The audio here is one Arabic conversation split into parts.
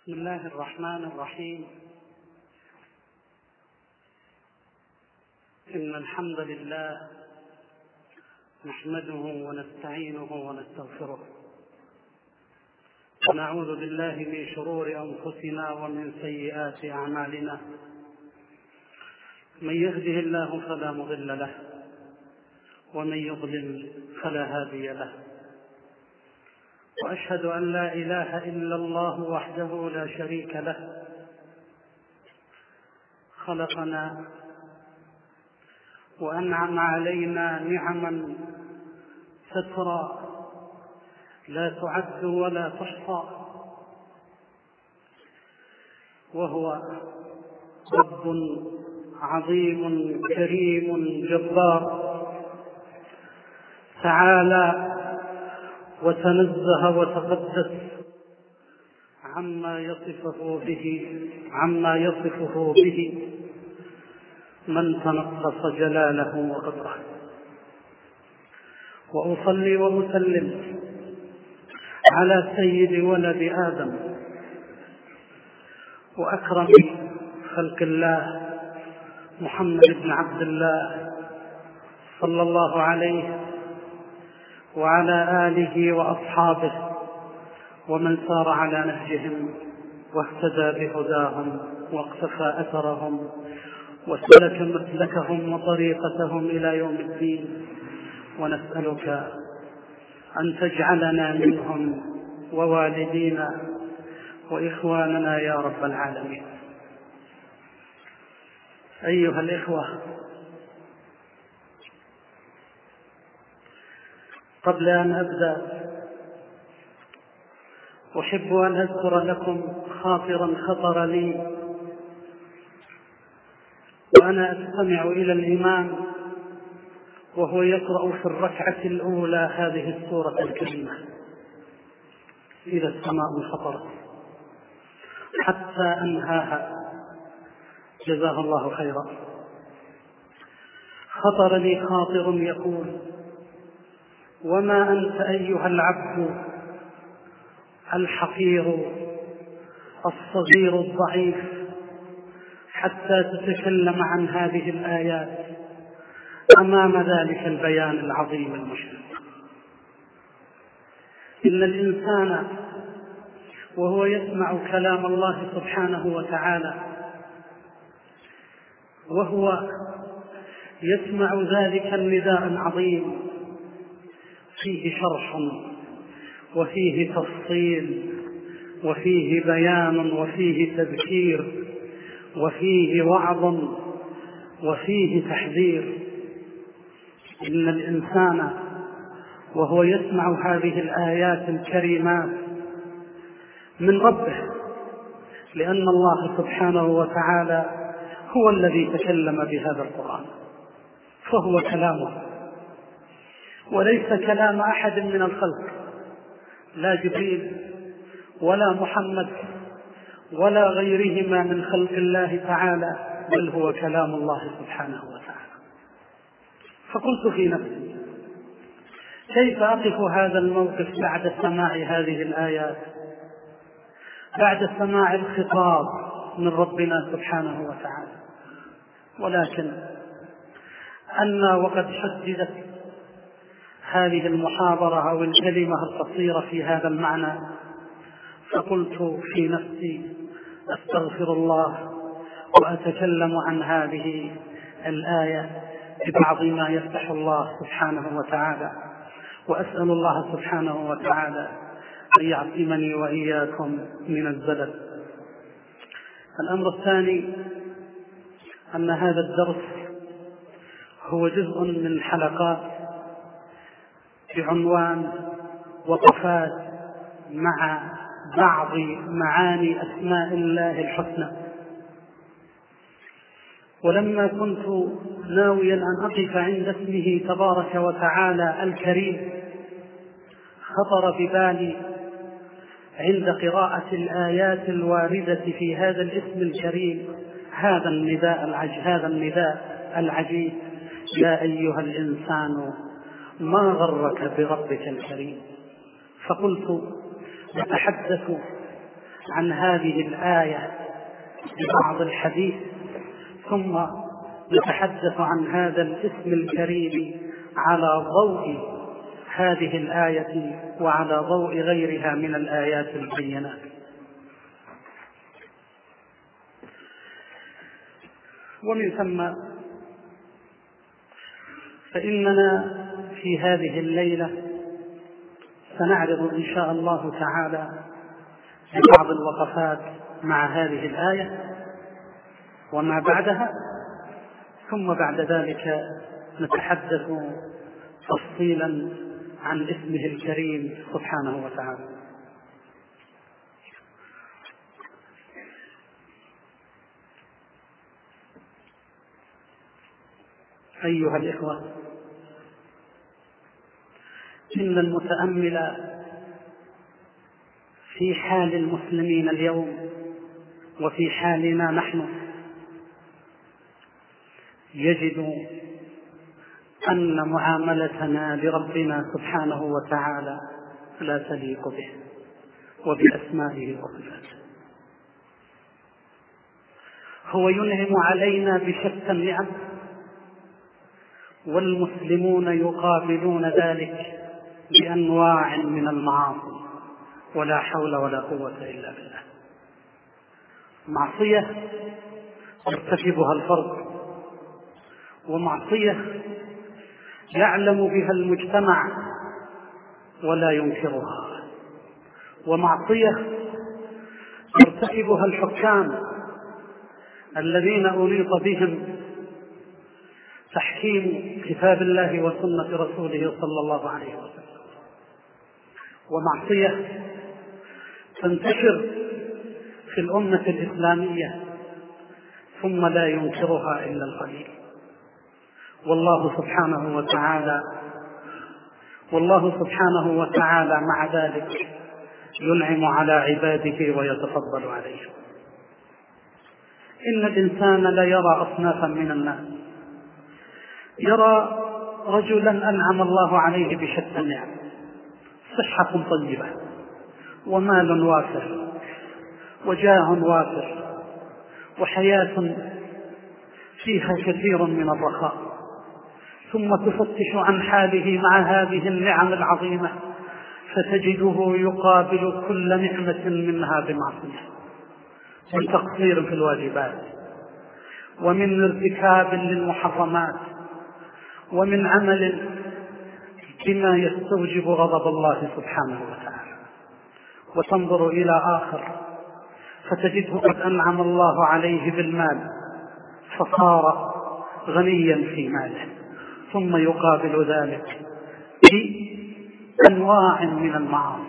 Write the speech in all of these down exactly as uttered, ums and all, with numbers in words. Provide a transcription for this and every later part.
بسم الله الرحمن الرحيم. إن الحمد لله نحمده ونستعينه ونستغفره ونعوذ بالله من شرور أنفسنا ومن سيئات أعمالنا. من يهده الله فلا مضل له ومن يضلل فلا هادي له، وأشهد أن لا إله إلا الله وحده لا شريك له، خلقنا وأنعم علينا نعما سترى لا تعد ولا تحصى، وهو رب عظيم كريم جبار، تعالى وتنزه وتقدس عما يصفه به عما يصفه به من تنقص جلاله وقدره. وأصلي وأسلم على سيد ولد آدم وأكرم خلق الله محمد بن عبد الله صلى الله عليه وعلى آله وأصحابه ومن سار على نهجهم واهتدى بهداهم واقتفى أثرهم وسلك مسلكهم وطريقتهم إلى يوم الدين. ونسألك أن تجعلنا منهم ووالدينا وإخواننا يا رب العالمين. أيها الإخوة، قبل أن أبدأ أحب أن أذكر لكم خاطرا خطر لي وأنا أستمع إلى الإمام وهو يقرأ في الركعة الأولى هذه السورة الكريمة: إذا السماء انفطرت، حتى أنهاها جزاه الله خيرا. خطر لي خاطر يقول: وما أنت أيها العبد الحقير الصغير الضعيف حتى تتكلم عن هذه الآيات أمام ذلك البيان العظيم المشرق. إن الإنسان وهو يسمع كلام الله سبحانه وتعالى وهو يسمع ذلك النداء العظيم فيه شرح وفيه تفصيل وفيه بيان وفيه تذكير وفيه وعظ وفيه تحذير. إن الإنسان وهو يسمع هذه الآيات الكريمات من ربه، لأن الله سبحانه وتعالى هو الذي تكلم بهذا القرآن، فهو كلامه وليس كلام أحد من الخلق، لا جبريل ولا محمد ولا غيرهما من خلق الله تعالى، بل هو كلام الله سبحانه وتعالى. فقلت في نفسي: كيف أقف هذا الموقف بعد سماع هذه الآيات، بعد سماع الخطاب من ربنا سبحانه وتعالى؟ ولكن أنا وقد حددت هذه المحاضرة أو الكلمة القصيرة في هذا المعنى، فقلت في نفسي: أستغفر الله وأتكلم عن هذه الآية ببعض ما يفتح الله سبحانه وتعالى، وأسأل الله سبحانه وتعالى أن يعصمني وإياكم من الزلل. الأمر الثاني أن هذا الدرس هو جزء من حلقات بعنوان وقفات مع بعض معاني أسماء الله الحسنى. ولما كنت ناويا أن أقف عند اسمه تبارك وتعالى الكريم، خطر ببالي عند قراءة الآيات الواردة في هذا الاسم الكريم هذا النداء العجيب هذا النداء العجيب: يا أيها الإنسان ما غرك بربك الكريم. فقلت: نتحدث عن هذه الآية ببعض الحديث، ثم نتحدث عن هذا الاسم الكريم على ضوء هذه الآية وعلى ضوء غيرها من الآيات البينات. ومن ثم فإننا في هذه الليلة سنعرض إن شاء الله تعالى بعض الوقفات مع هذه الآية وما بعدها، ثم بعد ذلك نتحدث تفصيلا عن اسمه الكريم سبحانه وتعالى. أيها الإخوة، إن المتأمل في حال المسلمين اليوم وفي حالنا نحن يجد أن معاملتنا لربنا سبحانه وتعالى لا تليق به وبأسمائه وصفاته. هو ينعم علينا بشتى النعم، والمسلمون يقابلون ذلك بأنواع من المعاصي، ولا حول ولا قوة إلا بالله. معصية يرتكبها الفرد، ومعصية يعلم بها المجتمع ولا ينكرها، ومعصية يرتكبها الحكام الذين أنيط بهم تحكيم كتاب الله وسنة رسوله صلى الله عليه وسلم، ومعصية تنتشر في الأمة الإسلامية ثم لا ينكرها إلا القليل. والله سبحانه وتعالى والله سبحانه وتعالى مع ذلك ينعم على عباده ويتفضل عليهم. إن الإنسان لا يرى أصنافا من الناس، يرى رجلا أنعم الله عليه بشتى النعم، صحة طيبة ومال وافر وجاه وافر وحياة فيها كثير من الرخاء، ثم تفتش عن حاله مع هذه النعم العظيمة فتجده يقابل كل نعمة منها بمعصية، من تقصير في الواجبات، ومن ارتكاب للمحرمات، ومن عمل بما يستوجب غضب الله سبحانه وتعالى. وتنظر إلى آخر فتجده قد أنعم الله عليه بالمال فصار غنيا في ماله، ثم يقابل ذلك بأنواع من المعاصي،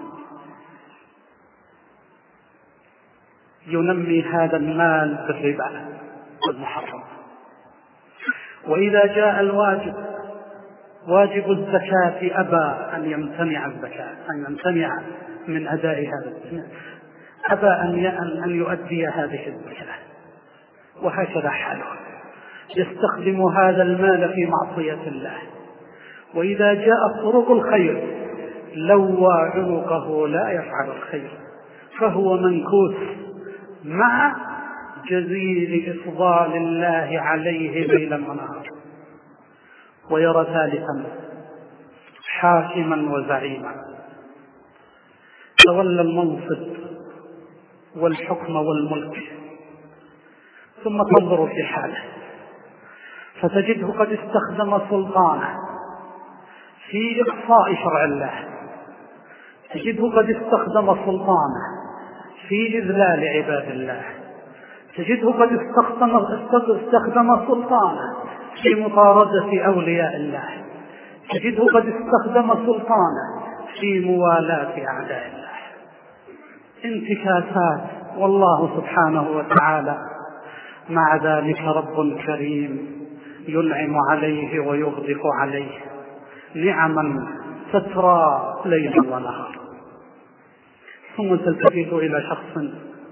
ينمي هذا المال بالربا والمحرم. وإذا جاء الواجب واجب الزكاة أبى أن يمتنع الزكاة أن يمتنع من أداء هذا الزكاة، أبى أن يؤدي هذه الزكاة، وهكذا حاله، يستخدم هذا المال في معصية الله. وإذا جاء طرق الخير لوى عنقه لا يفعل الخير، فهو منكوس مع جزيل إفضال الله عليه ليلا ونهارا. ويرى ثالثا حاكما وزعيما تولى المنصب والحكم والملك، ثم تنظر في حاله فتجده قد استخدم سلطانه في إقصاء شرع الله، تجده قد استخدم سلطانه في إذلال عباد الله، تجده قد استخدم, استخدم سلطانه في مطاردة أولياء الله، تجده قد استخدم سلطانه في موالاة أعداء الله. انتكاسات، والله سبحانه وتعالى مع ذلك رب كريم ينعم عليه ويغدق عليه نعما تترى ليلا ونهارا. ثم تلتفت إلى شخص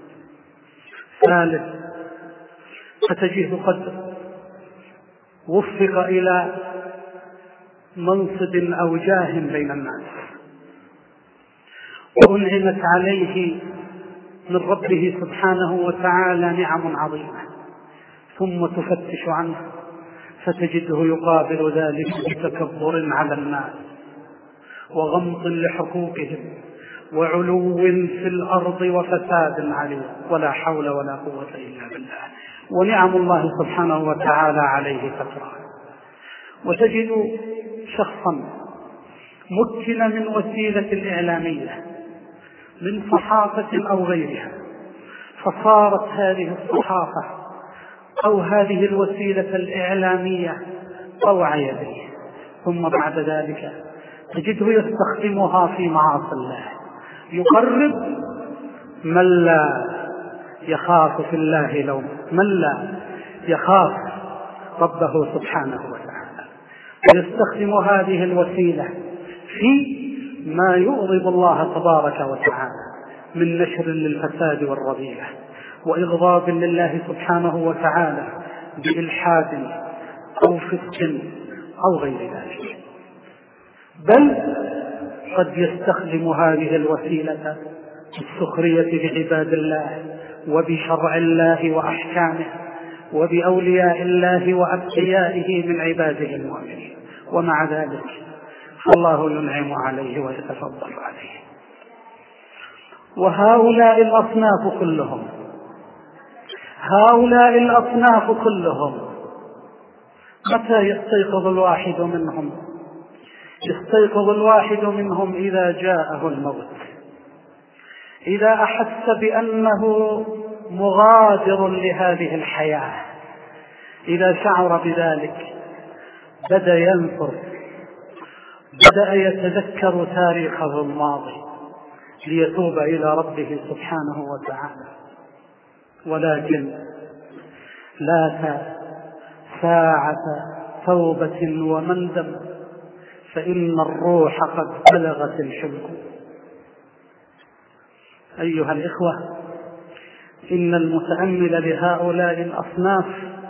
ثالث فتجده قد وفق إلى منصب أو جاه بين الناس، وأنعمت عليه من ربه سبحانه وتعالى نعم عظيمة، ثم تفتش عنه فتجده يقابل ذلك بتكبر على الناس وغمط لحقوقهم وعلو في الأرض وفساد عليه، ولا حول ولا قوة إلا بالله. ونعم الله سبحانه وتعالى عليه فترة. وتجد شخصا مكن من وسيلة الإعلامية من صحافة أو غيرها، فصارت هذه الصحافة أو هذه الوسيلة الإعلامية طوع يديه، ثم بعد ذلك تجده يستخدمها في معاصي الله، يقرب من لا يخاف في الله لوم، من لا يخاف ربه سبحانه وتعالى، ويستخدم هذه الوسيلة في ما يغضب الله تبارك وتعالى من نشر للفساد والرذيلة وإغضاب لله سبحانه وتعالى بإلحاد أو فسق أو غير ذلك. بل قد يستخدم هذه الوسيلة بالسخرية بعباد الله وبشرع الله وأحكامه وبأولياء الله وأتقيائه من عباده المؤمنين، ومع ذلك فالله ينعم عليه ويتفضل عليه. وهؤلاء الأصناف كلهم هؤلاء الأصناف كلهم متى يستيقظ الواحد منهم؟ يستيقظ الواحد منهم إذا جاءه الموت، إذا أحس بأنه مغادر لهذه الحياة، إذا شعر بذلك بدأ ينظر، بدأ يتذكر تاريخه الماضي ليتوب إلى ربه سبحانه وتعالى. ولكن لا ساعة توبة ومندم، فإن الروح قد بلغت الحلق. أيها الإخوة، إن المتأمل لهؤلاء الأصناف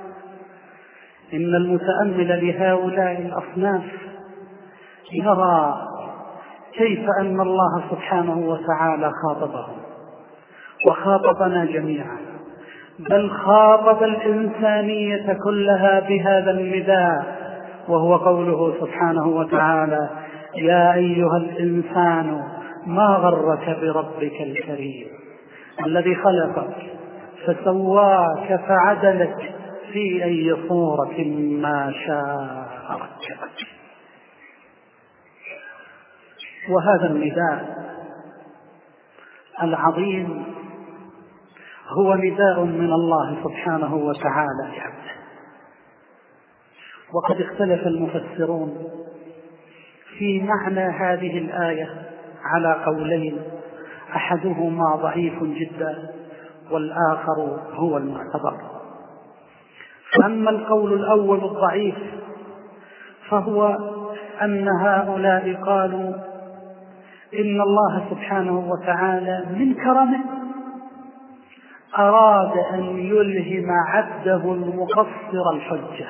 إن المتأمل لهؤلاء الأصناف يرى كيف أن الله سبحانه وتعالى خاطبهم وخاطبنا جميعا، بل خاطب الإنسانية كلها بهذا النداء، وهو قوله سبحانه وتعالى: يا أيها الإنسان ما غرك بربك الكريم الذي خلقك فسواك فعدلك في أي صورة ما شاء ركبك. وهذا النداء العظيم هو نداء من الله سبحانه وتعالى لعبده. وقد اختلف المفسرون في معنى هذه الآية على قولين، أحدهما ضعيف جدا والآخر هو المعتبر. فأما القول الأول الضعيف فهو أن هؤلاء قالوا إن الله سبحانه وتعالى من كرمه أراد أن يلهم عبده المقصر الحجة،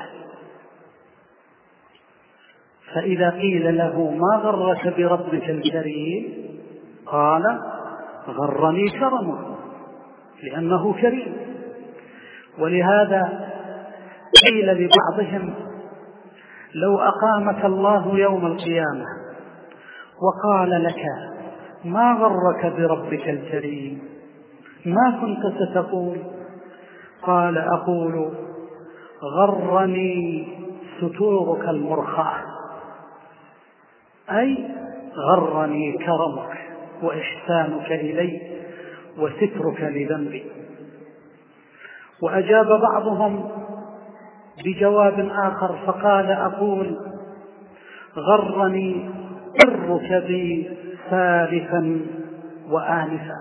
فإذا قيل له ما غرك بربك الكريم قال غرني كرمه لأنه كريم. ولهذا قيل لبعضهم لو أقامك الله يوم القيامة وقال لك ما غرك بربك الكريم ما كنت ستقول؟ قال أقول غرني ستورك المرخاة، أي غرني كرمك وإحسانك إلي وسترك لذنبي. وأجاب بعضهم بجواب آخر فقال أقول غرني برك بي ثالثا وآنفا.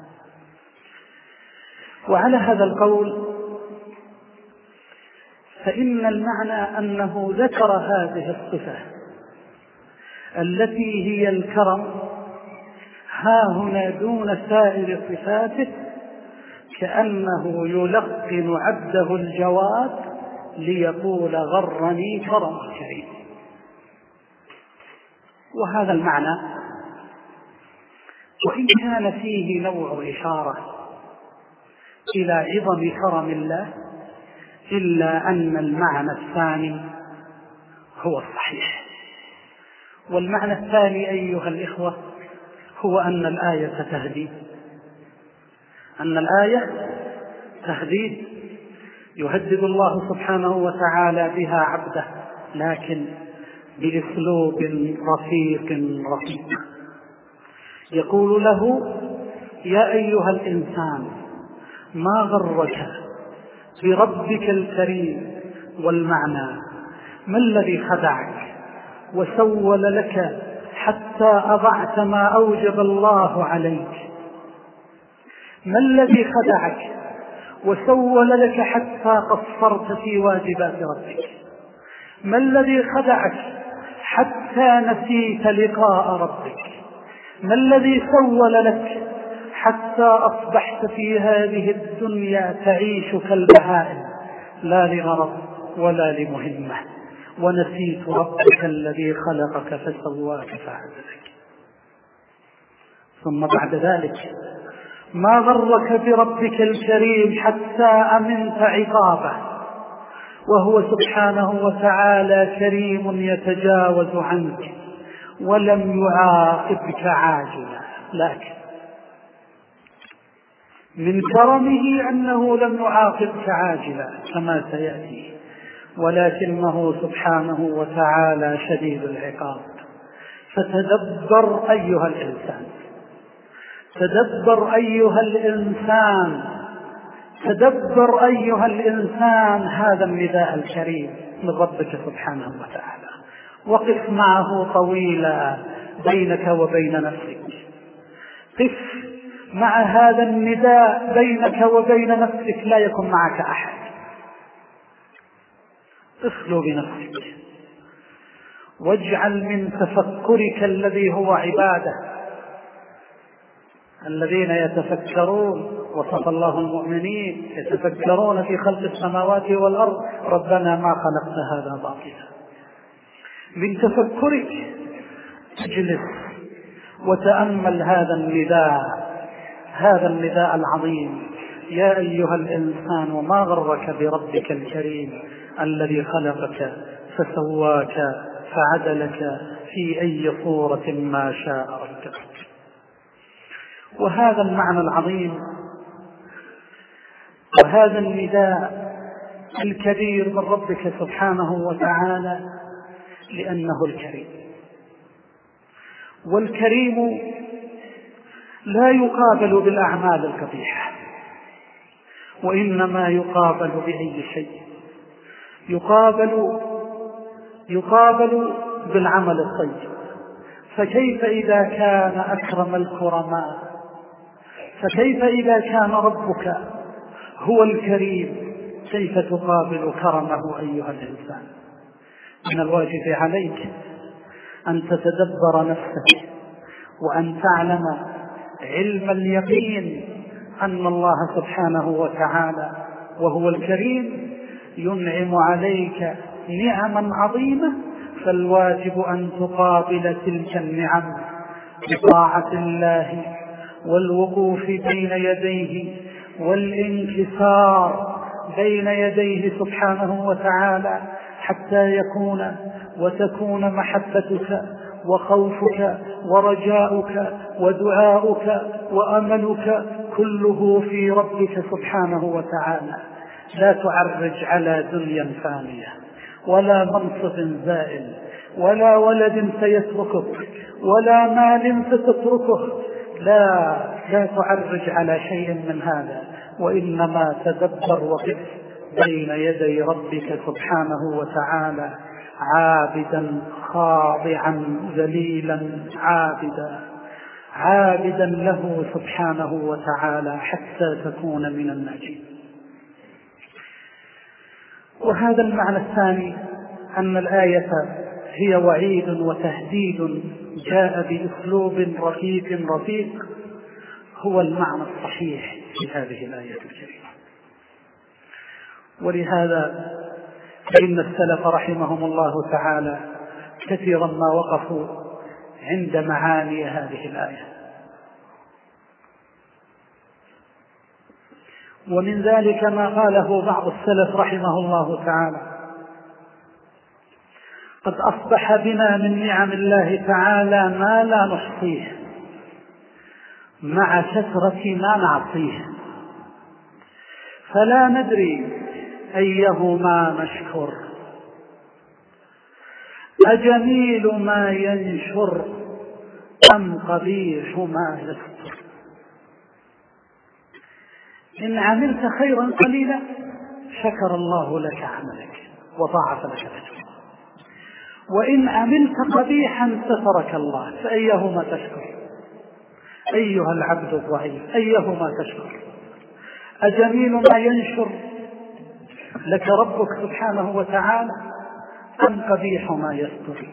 وعلى هذا القول فإن المعنى أنه ذكر هذه الصفة التي هي الكرم ها هنا دون سائر صفاته، كأنه يلقن عبده الجواب ليقول غرني كرم الكريم. وهذا المعنى وإن كان فيه نوع إشارة إلى عظم كرم الله، إلا أن المعنى الثاني هو الصحيح. والمعنى الثاني أيها الإخوة هو أن الآية تهدي، أن الآية تهدي يهدد الله سبحانه وتعالى بها عبده، لكن بأسلوب رفيق رفيق. يقول له: يا أيها الإنسان ما غرك بربك الكريم. والمعنى: ما الذي خدعك وسول لك حتى أضعت ما أوجب الله عليك؟ ما الذي خدعك وسول لك حتى قصرت في واجبات ربك؟ ما الذي خدعك حتى نسيت لقاء ربك؟ ما الذي سول لك حتى أصبحت في هذه الدنيا تعيش كالبهائم، لا لغرض ولا لمهمة، ونسيت ربك الذي خلقك فسواك فعدلك؟ ثم بعد ذلك: ما غرك بربك الكريم حتى أمنت عقابه، وهو سبحانه وتعالى كريم يتجاوز عنك ولم يعاقبك عاجلا، لكن من كرمه أنه لم يعاقبك عاجلا كما سيأتي، ولكنه سبحانه وتعالى شديد العقاب. فتدبر أيها الإنسان، تدبر أيها الإنسان تدبر أيها الإنسان هذا النداء الكريم من ربك سبحانه وتعالى، وقف معه طويلا بينك وبين نفسك. قف مع هذا النداء بينك وبين نفسك، لا يكن معك أحد. اخلو بنفسك واجعل من تفكرك الذي هو عبادة. الذين يتفكرون، وصف الله المؤمنين يتفكرون في خلق السماوات والأرض ربنا ما خلقت هذا باطلا. من تفكرك اجلس وتأمل هذا النداء، هذا النداء العظيم: يا أيها الإنسان وما غرك بربك الكريم الذي خلقك فسواك فعدلك في أي صورة ما شاء ركبك. وهذا المعنى العظيم وهذا النداء الكبير من ربك سبحانه وتعالى لأنه الكريم، والكريم لا يقابل بالأعمال القبيحة، وإنما يقابل بأي شيء، يقابل يقابل بالعمل الطيب. فكيف إذا كان أكرم الكرماء، فكيف إذا كان ربك هو الكريم، كيف تقابل كرمه أيها الإنسان؟ من الواجب عليك أن تتدبر نفسك وأن تعلم علم اليقين أن الله سبحانه وتعالى وهو الكريم ينعم عليك نعما عظيمة، فالواجب أن تقابل تلك النعم بطاعة الله والوقوف بين يديه والانكسار بين يديه سبحانه وتعالى، حتى يكون وتكون محبتك وخوفك ورجاؤك ودعاؤك وأملك كله في ربك سبحانه وتعالى. لا تعرج على دنيا فانية ولا منصب زائل ولا ولد سيتركك ولا مال ستتركه، لا لا تعرج على شيء من هذا، وإنما تدبر وقف بين يدي ربك سبحانه وتعالى عابدا خاضعا ذليلا عابدا عابدا له سبحانه وتعالى حتى تكون من الناجين. وهذا المعنى الثاني أن الآية هي وعيد وتهديد جاء بأسلوب رقيق رفيق، هو المعنى الصحيح في هذه الآية الكريمة. ولهذا فإن السلف رحمهم الله تعالى كثيرا ما وقفوا عند معاني هذه الآية، ومن ذلك ما قاله بعض السلف رحمه الله تعالى: قد أصبح بنا من نعم الله تعالى ما لا نحصيه مع كثرة ما نعصيه، فلا ندري أيهما نشكر، أجميل ما ينشر أم قبيح ما يستر. إن عملت خيرا قليلا شكر الله لك عملك وضاعف لك الأجر، وإن عملت قبيحا سترك الله، فأيهما تشكر أيها العبد الضعيف؟ أيهما تشكر؟ أجميل ما ينشر لك ربك سبحانه وتعالى أم قبيح ما يستر؟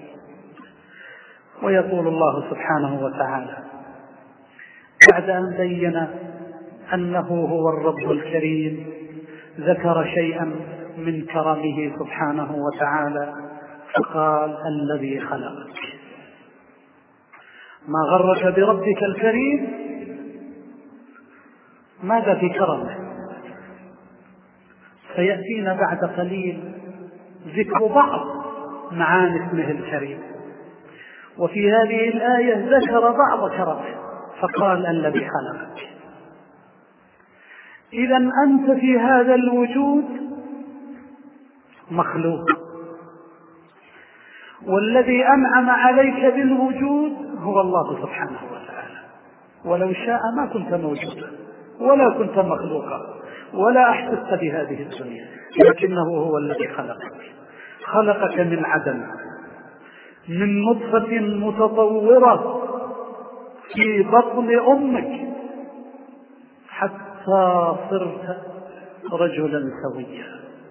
ويقول الله سبحانه وتعالى بعد أن بين أنه هو الرب الكريم ذكر شيئا من كرمه سبحانه وتعالى فقال: الذي خلقك. ما غرك بربك الكريم؟ ماذا في كرمه؟ سيأتينا بعد قليل ذكر بعض معاني اسمه الكريم، وفي هذه الآية ذكر بعض كرمه فقال: الذي خلقك. إذن أنت في هذا الوجود مخلوق، والذي أنعم عليك بالوجود هو الله سبحانه وتعالى، ولو شاء ما كنت موجودا ولا كنت مخلوقا ولا أحسست بهذه الدنيا، لكنه هو الذي خلقك. خلقك من عدم، من نطفة متطورة في بطن أمك حتى صرت رجلا سويا،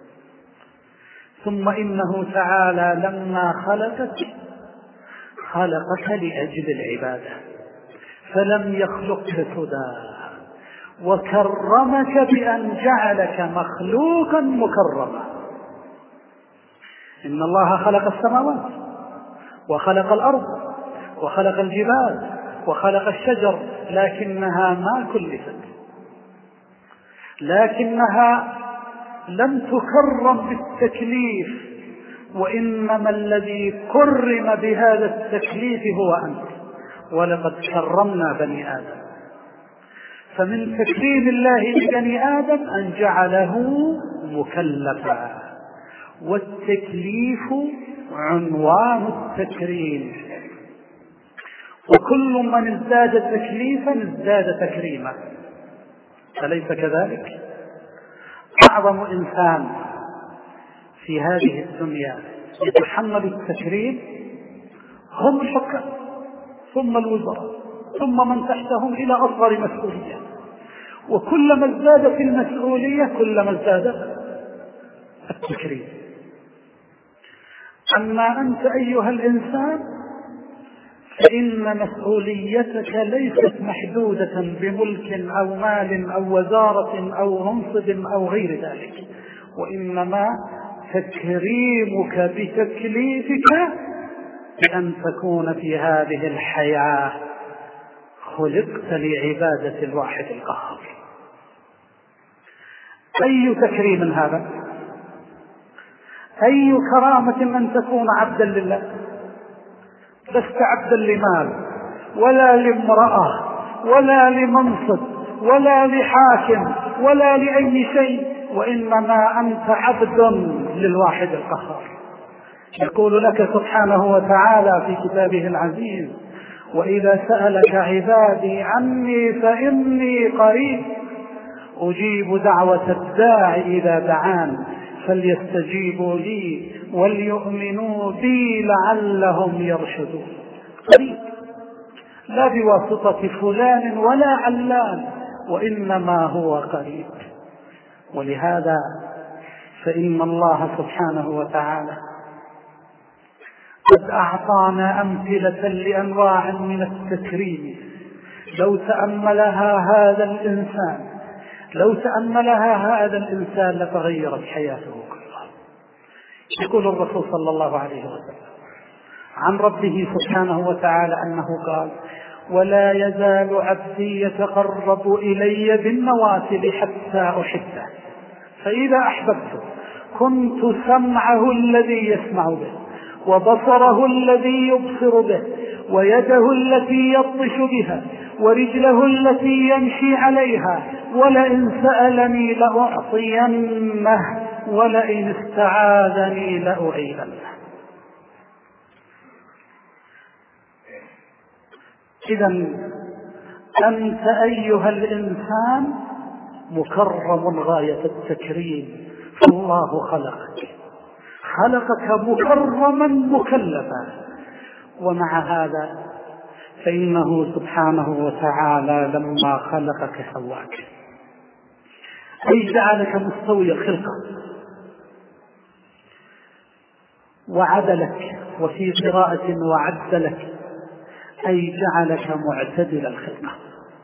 ثم إنه تعالى لما خلقك خلقك لأجل العبادة، فلم يخلقك سدى، وكرمك بأن جعلك مخلوقا مكرما. إن الله خلق السماوات وخلق الأرض وخلق الجبال وخلق الشجر، لكنها ما كلفت، لكنها لم تكرم بالتكليف، وإنما الذي كرم بهذا التكليف هو أنت. ولقد كرمنا بني آدم، فمن تكريم الله لبني آدم أن جعله مكلفا، والتكليف عنوان التكريم، وكل من ازداد تكليفا ازداد تكريما، أليس كذلك؟ أعظم إنسان في هذه الدنيا يتحمل التكريم هم الحكام، ثم الوزراء، ثم من تحتهم إلى أصغر مسؤولية، وكلما ازدادت المسؤولية كلما ازداد التكريم. أما أنت أيها الإنسان فإن مسؤوليتك ليست محدودة بملك أو مال أو وزارة أو منصب أو غير ذلك، وإنما تكريمك بتكليفك بأن تكون في هذه الحياة خلقت لعبادة الواحد القهار. أي تكريم هذا؟ أي كرامة أن تكون عبدا لله، لست عبدا لمال ولا لامرأة ولا لمنصب ولا لحاكم ولا لأي شيء، وإنما أنت عبد للواحد القهار. يقول لك سبحانه وتعالى في كتابه العزيز: وإذا سألك عبادي عني فإني قريب أجيب دعوة الداع إذا دعان فليستجيبوا لي وليؤمنوا بي لعلهم يرشدون. قريب، لا بواسطة فلان ولا علان، وإنما هو قريب. ولهذا فإن الله سبحانه وتعالى قد أعطانا أمثلة لأنواع من التكريم لو تأملها هذا الإنسان لو تأملها هذا الإنسان لتغيرت حياته كلها. يقول الرسول صلى الله عليه وسلم عن ربه سبحانه وتعالى أنه قال: ولا يزال عبدي يتقرب إلي بالنوافل حتى أحبه، فإذا أحببته كنت سمعه الذي يسمع به، وبصره الذي يبصر به، ويده التي يبطش بها، ورجله التي يمشي عليها، ولئن سألني لأعطينه، ولئن استعاذني لأعيذنه. إذن أنت أيها الإنسان مكرم غاية التكريم، فالله خلقك خلقك مكرما مكلفا، ومع هذا فإنه سبحانه وتعالى لما خلقك سواك، أي جعلك مستوي الخلقة وعدلك، وفي قراءة وعدلك، أي جعلك معتدل الخلقة.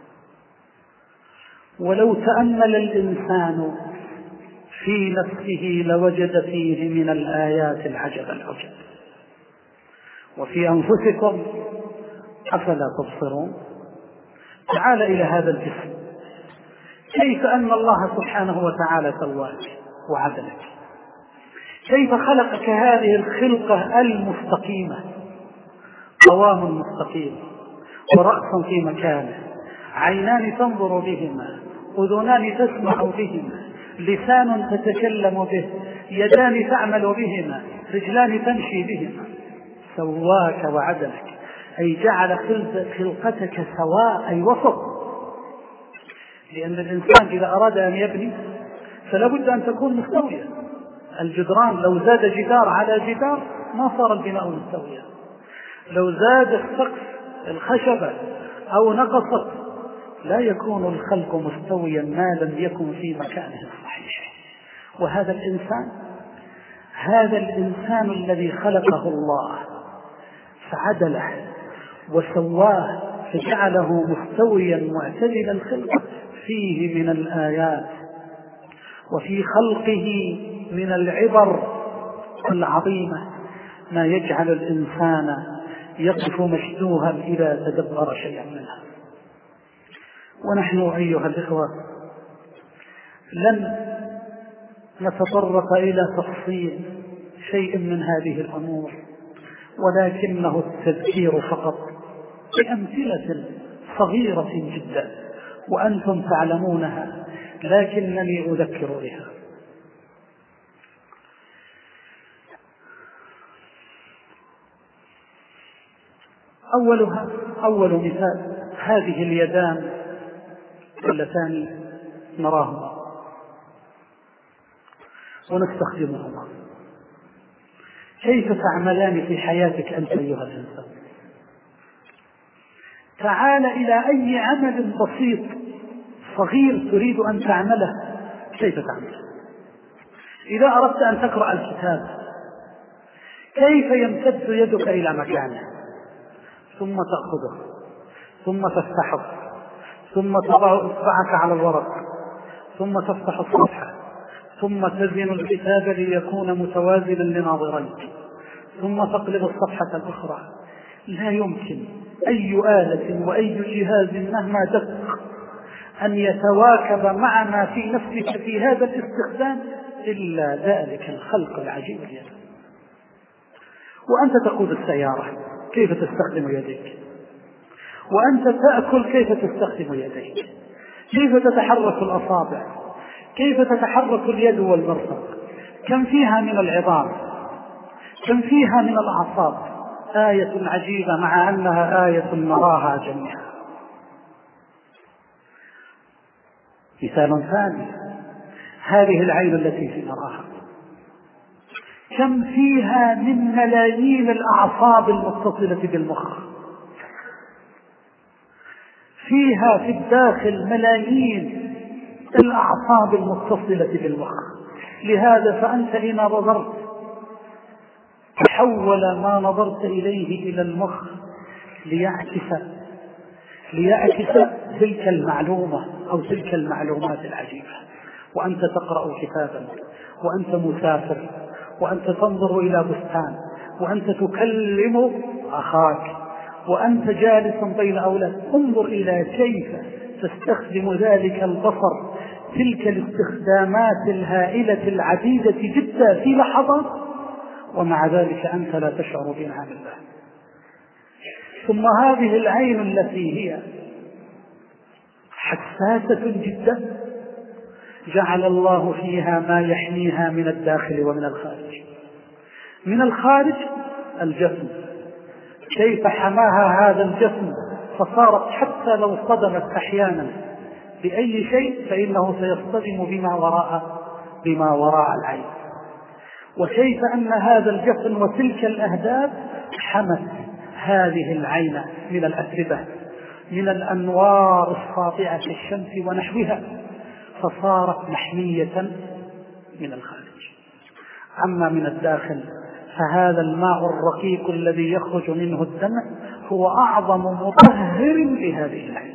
ولو تأمل الإنسان في نفسه لوجد فيه من الآيات العجب العجب. وفي أنفسكم أفلا تبصرون؟ تعال إلى هذا الجسم، كيف أن الله سبحانه وتعالى سواك وعدلك، كيف خلقك هذه الخلقة المستقيمة، قوام مستقيم، ورأس في مكانه، عينان تنظر بهما، أذنان تسمع بهما، لسان تتكلم به، يدان تعمل بهما، رجلان تمشي بهما. سواك وعدلك، أي جعل خلقتك سواء، أي وسط. لأن الإنسان إذا أراد أن يبني فلا بد أن تكون مستوية. الجدران لو زاد جدار على جدار ما صار البناء مستويا، لو زاد السقف الخشبة أو نقصت لا يكون الخلق مستويا ما لم يكن في مكانه الصحيح. وهذا الإنسان هذا الإنسان الذي خلقه الله فعدله وسواه فجعله مستويا معتدل الخلق، فيه من الآيات وفي خلقه من العبر العظيمة ما يجعل الإنسان يقف مشدوها إذا تدبر شيئا منها. ونحن أيها الإخوة لن نتطرق إلى تفصيل شيء من هذه الأمور، ولكنه التذكير فقط بأمثلة صغيرة جدا وأنتم تعلمونها، لكنني أذكر بها. أولها أول مثال هذه اليدان اللتان نراهما ونستخدمهما، كيف تعملان في حياتك أنت أيها الإنسان؟ تعال إلى أي عمل بسيط صغير تريد أن تعمله، كيف تعمله؟ إذا أردت أن تقرأ الكتاب كيف يمتد يدك إلى مكانه، ثم تأخذه، ثم تفتحه، ثم تضع إصبعك على الورق، ثم تفتح الصفحة، ثم تزن الكتاب ليكون متوازنا لناظريك، ثم تقلب الصفحة الأخرى. لا يمكن أي آلة وأي جهاز مهما دق أن يتواكب مع ما في نفسك في هذا الاستخدام إلا ذلك الخلق العجيب. وأنت تقود السيارة كيف تستخدم يديك، وأنت تأكل كيف تستخدم يديك، كيف تتحرك الأصابع، كيف تتحرك اليد والمرفق، كم فيها من العظام، كم فيها من الأعصاب. آية عجيبة مع أنها آية نراها جميعا. مثال ثاني هذه العين التي في نراها، كم فيها من ملايين الأعصاب المتصلة بالمخ، فيها في الداخل ملايين الأعصاب المتصلة بالمخ. لهذا فأنت إذا نظرت تحول ما نظرت إليه إلى المخ ليعكس ليعكس تلك المعلومة أو تلك المعلومات العجيبة. وأنت تقرأ كتابا، وأنت مسافر، وأنت تنظر إلى بستان، وأنت تكلم أخاك، وأنت جالس بين أولاد، انظر إلى كيف تستخدم ذلك البصر تلك الاستخدامات الهائلة العديدة جدا في لحظات، ومع ذلك أنت لا تشعر بنعم الله. ثم هذه العين التي هي حساسة جدا جعل الله فيها ما يحميها من الداخل ومن الخارج. من الخارج الجسم، كيف حماها هذا الجسم فصارت حتى لو صدمت أحيانا بأي شيء فإنه سيصطدم بما وراء بما وراء العين. وكيف أن هذا الجسم وتلك الأهداف حمت هذه العين من الأتربة، من الأنوار الساطعة كالشمس ونحوها، فصارت محمية من الخارج. أما من الداخل فهذا الماء الرقيق الذي يخرج منه الدمع هو أعظم مطهر لهذه العين.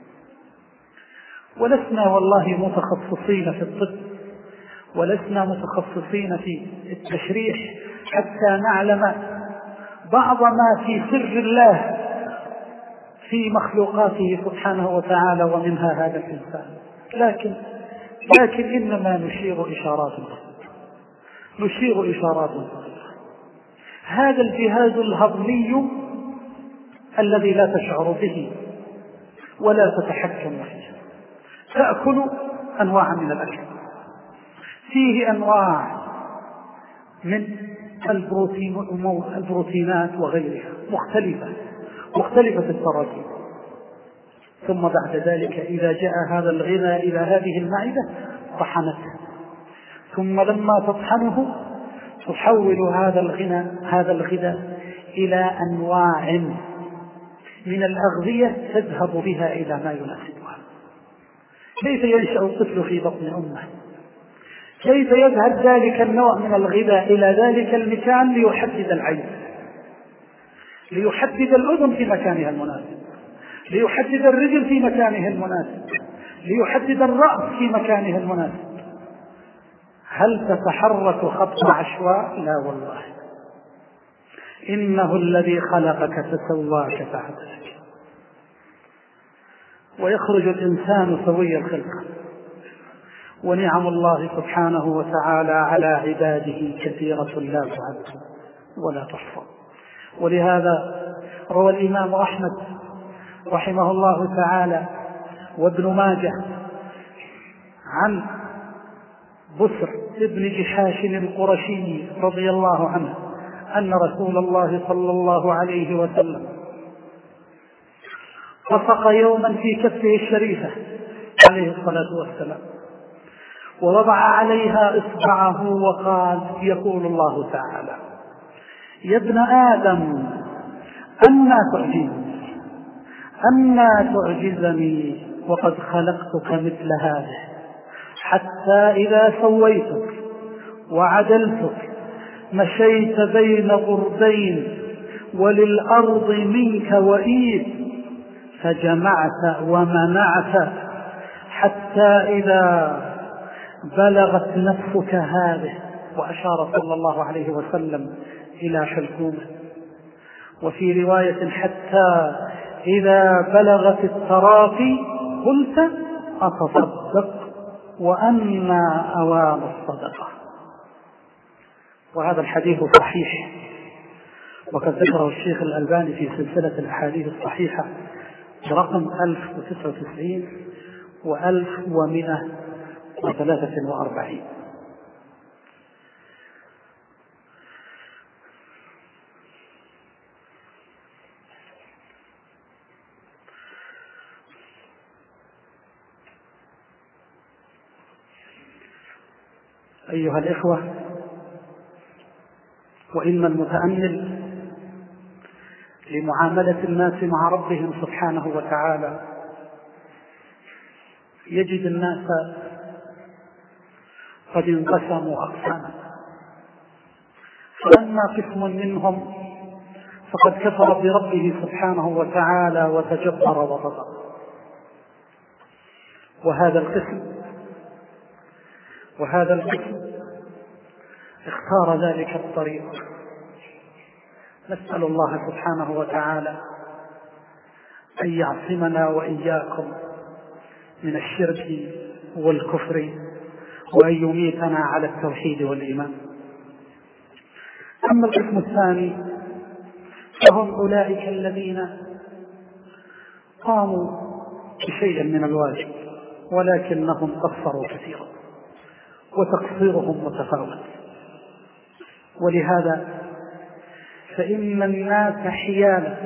ولسنا والله متخصصين في الطب، ولسنا متخصصين في التشريح حتى نعلم بعض ما في سر الله في مخلوقاته سبحانه وتعالى، ومنها هذا الإنسان. لكن لكن إنما نشير إشارات نشير إشارات هذا الجهاز الهضمي الذي لا تشعر به ولا تتحكم فيه، تأكل أنواع من الأكل، فيه أنواع من البروتين البروتينات وغيرها مختلفة مختلفة التراكيب. ثم بعد ذلك إذا جاء هذا الغذاء إلى هذه المعدة طحنته، ثم لما تطحنه تحول هذا الغذاء هذا الغذاء إلى أنواع من الأغذية تذهب بها إلى ما يناسبها. كيف ينشأ الطفل في بطن أمه؟ كيف يذهب ذلك النوع من الغذاء إلى ذلك المكان ليحدد العين، ليحدد الأذن في مكانها المناسب، ليحدد الرجل في مكانه المناسب، ليحدد الرأس في مكانه المناسب. هل تتحرك خط عشواء؟ لا والله، إنه الذي خلقك فسواك فعدلك. ويخرج الإنسان سوي الخلق. ونعم الله سبحانه وتعالى على عباده كثيرة لا تعد ولا تحصى. ولهذا روى الإمام أحمد رحمه الله تعالى وابن ماجه عن بسر ابن جحاش القرشي رضي الله عنه أن رسول الله صلى الله عليه وسلم طفق يوما في كفه الشريفة عليه الصلاة والسلام، ووضع عليها إصبعه وقال: يقول الله تعالى: يا ابن آدم أنى تعجزني أنى تعجزني وقد خلقتك مثل هذا، حتى إذا سويتك وعدلتك مشيت بين غربين وللأرض منك وإيد، فجمعت ومنعت حتى إذا بلغت نفسك هذه، وأشار صلى الله عليه وسلم إلى حلقومه. وفي رواية: حتى إذا بلغت التراقي قلت أتصدق وأنى أوان الصدقة. وهذا الحديث صحيح، وقد ذكره الشيخ الألباني في سلسلة الأحاديث الصحيحة برقم ألف وتسعة وتسعين وألف ومئة وثلاثة وأربعين. أيها الإخوة، وإن المتأمل لمعاملة الناس مع ربهم سبحانه وتعالى يجد الناس قد انقسموا أقساما، فأما قسم منهم فقد كفر بربه سبحانه وتعالى وتجبر وطغى، وهذا القسم وهذا القسم اختار ذلك الطريق. نسأل الله سبحانه وتعالى أن يعصمنا وإياكم من الشرك والكفر، وأن يميتنا على التوحيد والإيمان. أما القسم الثاني فهم أولئك الذين قاموا بشيء من الواجب ولكنهم قصروا كثيرا، وتقصيرهم متفاوت. ولهذا فإن الناس حيال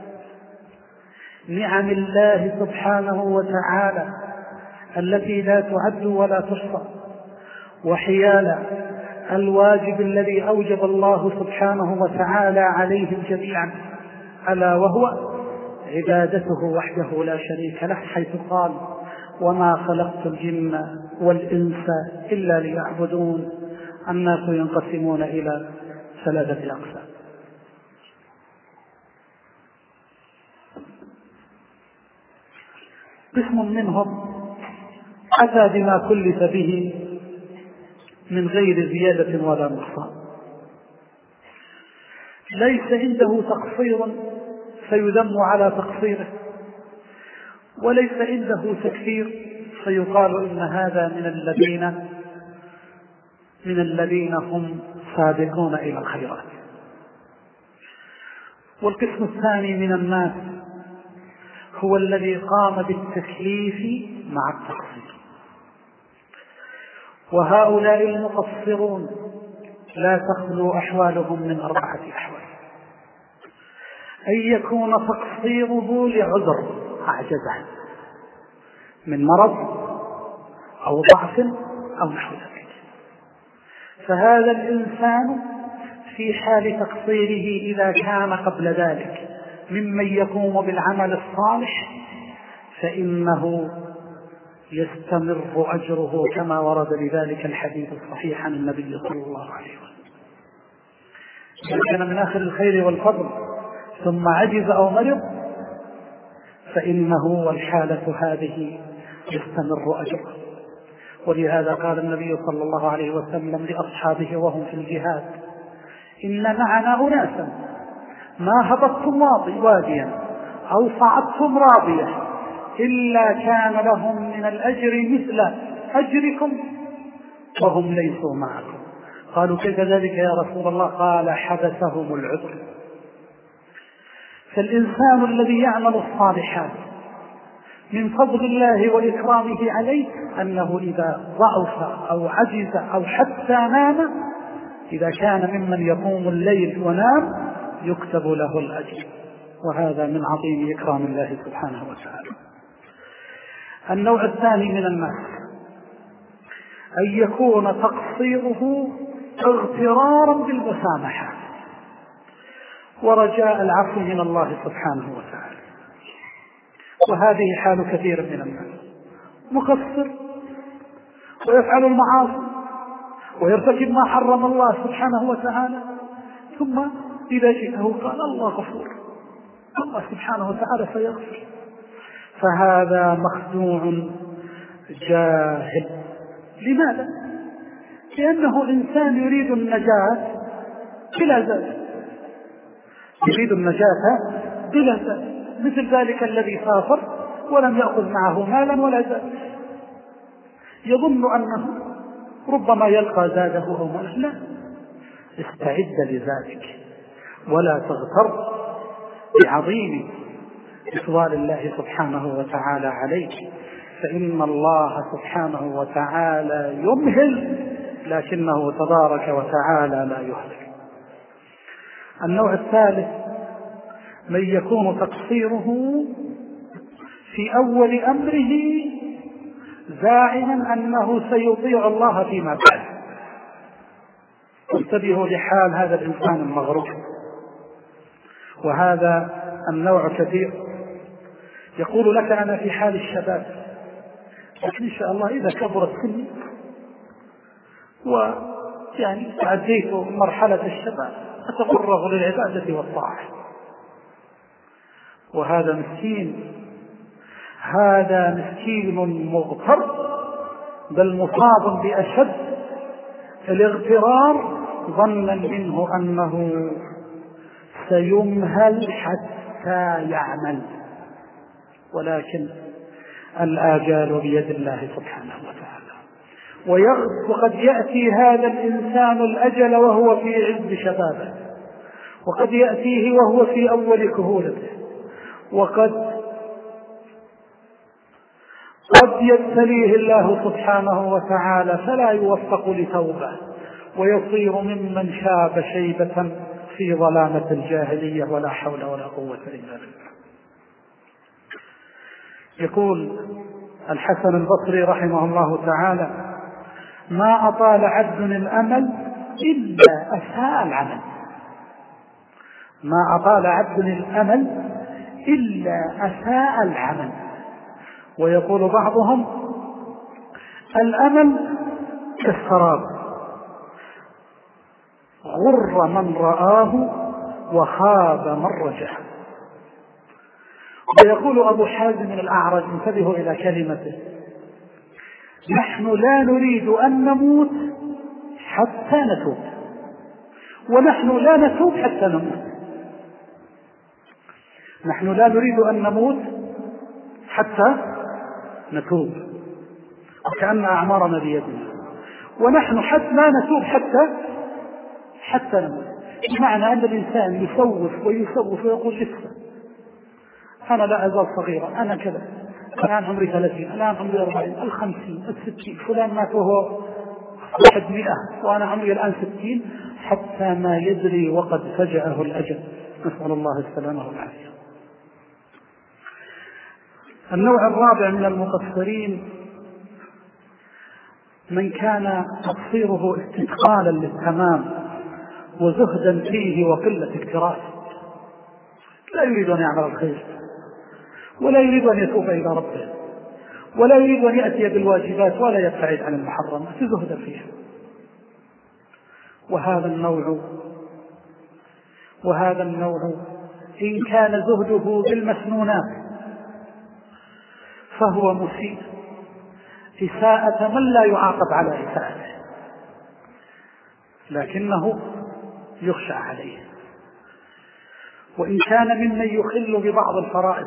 نعم الله سبحانه وتعالى التي لا تعد ولا تحصى، وحيال الواجب الذي أوجب الله سبحانه وتعالى عليهم جميعا، ألا وهو عبادته وحده لا شريك له، حيث قال: وما خلقت الجن والإنس إلا ليعبدون. الناس ينقسمون إلى ثلاثة أقسام: قسم منهم أتى بما كلف به من غير زيادة ولا نقصان، ليس عنده تقصير فيذم على تقصيره، وليس عنده تكفير فيقال إن هذا من الذين من الذين هم سابقون إلى الخيرات. والقسم الثاني من الناس هو الذي قام بالتكليف مع التقصير، وهؤلاء المقصرون لا تخلو أحوالهم من أربعة أحوال: أن يكون تقصيره لعذر أعجزه من مرض أو ضعف أو نحو ذلك، فهذا الإنسان في حال تقصيره إذا كان قبل ذلك ممن يقوم بالعمل الصالح فإنه يستمر أجره، كما ورد بذلك الحديث الصحيح عن النبي صلى الله عليه وسلم: إذا كان من آخر الخير والفضل ثم عجز أو مرض فإنه والحالة هذه يستمر أجره. ولهذا قال النبي صلى الله عليه وسلم لأصحابه وهم في الجهاد: إن معنا أناسا ما هبطتم واديا أو صعدتم رابية إلا كان لهم من الأجر مثل أجركم وهم ليسوا معكم. قالوا: كيف ذلك يا رسول الله؟ قال: حبسهم العذر. فالإنسان الذي يعمل الصالحات من فضل الله وإكرامه عليه أنه إذا ضعف أو عجز أو حتى نام، إذا كان ممن يقوم الليل ونام يكتب له الأجر، وهذا من عظيم إكرام الله سبحانه وتعالى. النوع الثاني من الناس أن يكون تقصيره اغترارا بالمسامحة ورجاء العفو من الله سبحانه وتعالى، وهذه حال كثير من الناس: مقصر ويفعل المعاصي ويرتكب ما حرم الله سبحانه وتعالى، ثم إذا جئته قال: الله غفور، الله سبحانه وتعالى سيغفر. فهذا مخدوع جاهل. لماذا؟ لأنه إنسان يريد النجاة بلا زاد، يريد النجاة بلا زاد، مثل ذلك الذي سافر ولم يأخذ معه مالا ولا زاد، يظن أنه ربما يلقى زاده أو مالا. لا، استعد لذلك ولا تغتر بعظيم إفضال الله سبحانه وتعالى عليك، فإن الله سبحانه وتعالى يمهل لكنه تبارك وتعالى لا يهلك. النوع الثالث من يكون تقصيره في أول أمره زاعما أنه سيطيع الله فيما بعد. انتبهوا لحال هذا الإنسان المغرور، وهذا النوع كثير. يقول لك: أنا في حال الشباب، لكن إن شاء الله إذا كبرت سني ويعني تعديت مرحلة الشباب أتفرغ للعبادة والطاعة. وهذا مسكين، هذا مسكين مغتر، بل مصاب بأشد الاغترار، ظنا منه أنه سيمهل حتى يعمل. ولكن الآجال بيد الله سبحانه وتعالى. وقد يأتي هذا الإنسان الأجل وهو في عز شبابه، وقد يأتيه وهو في أول كهولته، وقد قد يبتليه الله سبحانه وتعالى فلا يوفق لتوبة، ويصير ممن شاب شيبة في ظلامة الجاهلية، ولا حول ولا قوة إلا بالله. يقول الحسن البصري رحمه الله تعالى: ما أطال عبد الأمل إلا أساء العمل. ما أطال عبد الأمل إلا أساء العمل. ويقول بعضهم: الأمل كالسراب، غر من رآه وخاب من رجاه. ويقول أبو حازم الأعرج، انتبهوا إلى كلمته: نحن لا نريد أن نموت حتى نتوب، ونحن لا نتوب حتى نموت. نحن لا نريد أن نموت حتى نتوب، وكأن أعمارنا بيدنا، ونحن حتى ما نتوب حتى حتى نموت. بمعنى أن الإنسان يسوف ويسوف ويقول: لسه أنا لا أزال صغيرا، أنا كذا، الآن عمري ثلاثين، الآن عمري أربعين، الخمسين، الستين، فلان مات وهو واحد مئة وأنا عمري الآن ستين، حتى ما يدري وقد فجأه الأجل، نسأل الله السلامة والعافية. النوع الرابع من المقصرين من كان تقصيره استثقالا للتمام وزهدا فيه وقلة اكتراث، لا يريد أن يعمل الخير، ولا يريد أن يتوب إلى ربه، ولا يريد أن يأتي بالواجبات، ولا يبتعد عن المحرمات، زهدا فيها. وهذا النوع وهذا النوع إن كان زهده بالمسنونات فهو مسيء، إساءة من لا يعاقب على إساءته، لكنه يخشى عليه. وإن كان ممن يخل ببعض الفرائض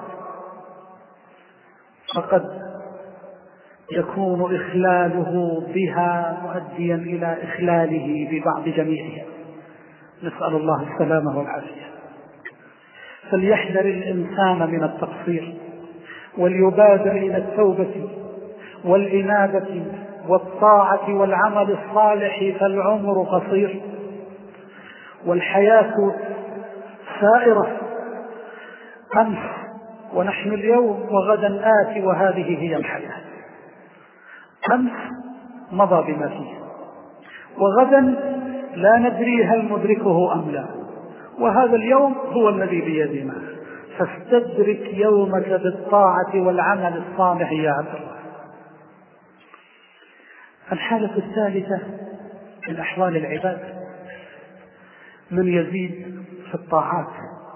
فقد يكون إخلاله بها مؤديا إلى إخلاله ببعض جميعها، نسأل الله السلامة والعافية. فليحذر الإنسان من التقصير، وليبادر إلى التوبة والإنابة والطاعة والعمل الصالح، فالعمر قصير والحياة سائرة، أمس ونحن اليوم وغدا آتي، وهذه هي الحياة. أمس مضى بما فيه، وغدا لا ندري هل ندركه أم لا، وهذا اليوم هو الذي بيدنا، فاستدرك يومك بالطاعة والعمل الصالح يا عبد الله. الحالة الثالثة من أحوال العباد من يزيد في الطاعات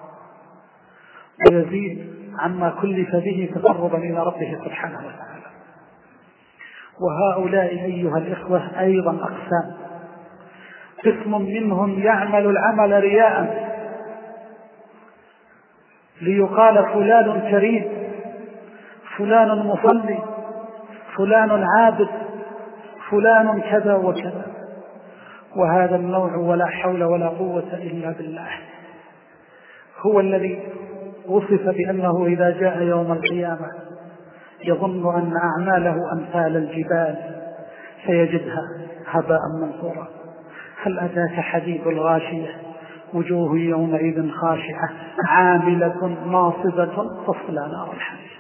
ويزيد عما كلف به تقربا إلى ربه سبحانه وتعالى. وهؤلاء أيها الإخوة أيضا أقسام: قسم منهم يعمل العمل رياء ليقال فلان كريم، فلان مصلي، فلان عابد، فلان كذا وكذا. وهذا النوع ولا حول ولا قوة إلا بالله هو الذي وصف بأنه إذا جاء يوم القيامة يظن أن أعماله أمثال الجبال فيجدها هباء منثورا. هل أتاك حديث الغاشية؟ وجوه يومئذ خاشعة عاملة ناصبة تصلى نار الحميم.